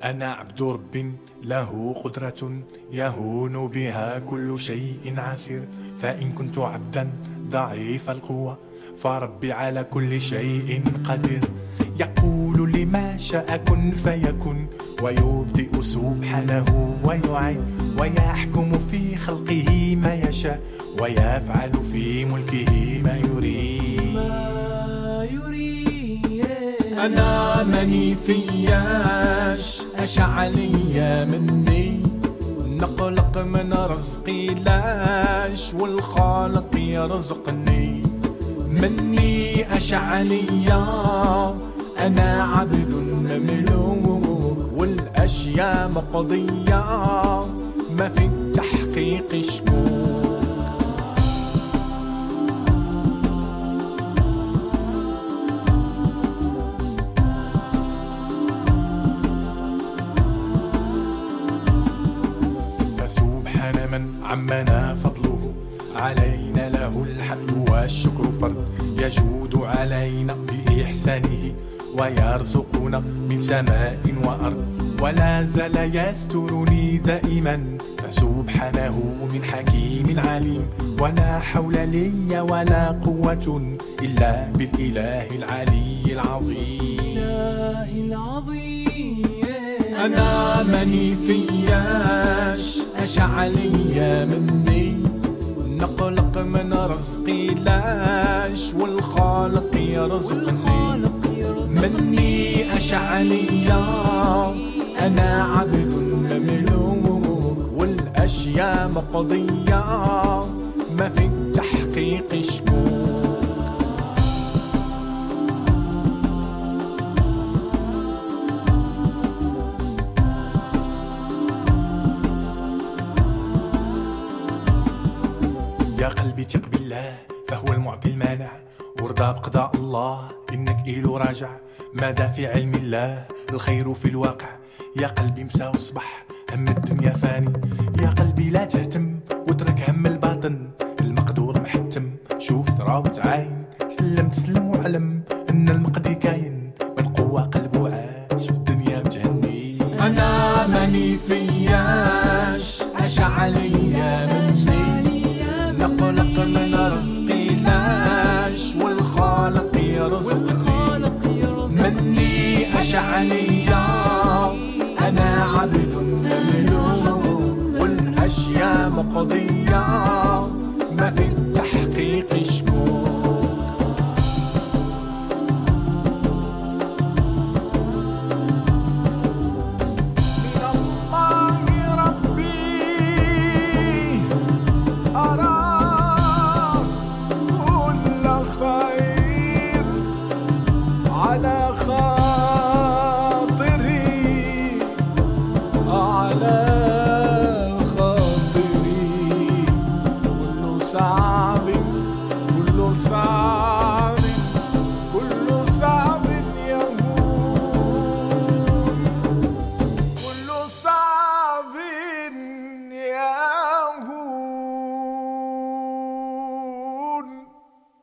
أنا عبد رب له قدرة يهون بها كل شيء عسير، فإن كنت عبدا ضعيف القوة فربي على كل شيء قدير. يقول لما شاء كن فيكن، ويبدئ سبحانه ويعين، ويحكم في خلقه ما يشاء، ويفعل في ملكه ما يريد. أنا ماني فياش أشعلي مني، نقلق من رزقي لاش، والخالق يرزقني مني أشعلي. أنا عبد مملوك والأشياء مقضية، ما في التحقيق شكوك. فسبحان من عمنا فضله، علينا له الحمد والشكر فرد. يجود علينا بإحسانه، ويرزقنا من سماء وأرض، ولا زال يسترني دائما، فسبحانه من حكيم عليم. ولا حول لي ولا قوة إلا بالإله العلي العظيم. أنا ماني فياش أشعلي مني، نقلق من رزقي لاش، والخالق يرزقني مني أشعلي. أنا عبد مملوك والأشياء مقضية، ما في التحقيق شكوك. يا قلبي ثق بالله فهو المعطي المانع، وارضى بقضاء الله إنك إله راجع. ماذا في علم الله الخير في الواقع، يا قلبي مسا وصبح هم الدنيا فاني. يا قلبي لا تهتم واترك هم الباطن، المقدور محتم شوف ترى وتعاين. سلم تسلم وعلم ان المقدي كاين، بالقوة قلبه عاش في الدنيا متهني. انا ماني فياش أشعلي مني، نقلق من رزقي لاش، والخالق يرزقني مني أشعلي. أنا عبد مملوك والأشياء مقضية، ما في التحقيق شكوك. من الله ربي أرى كل خير على خاطري، على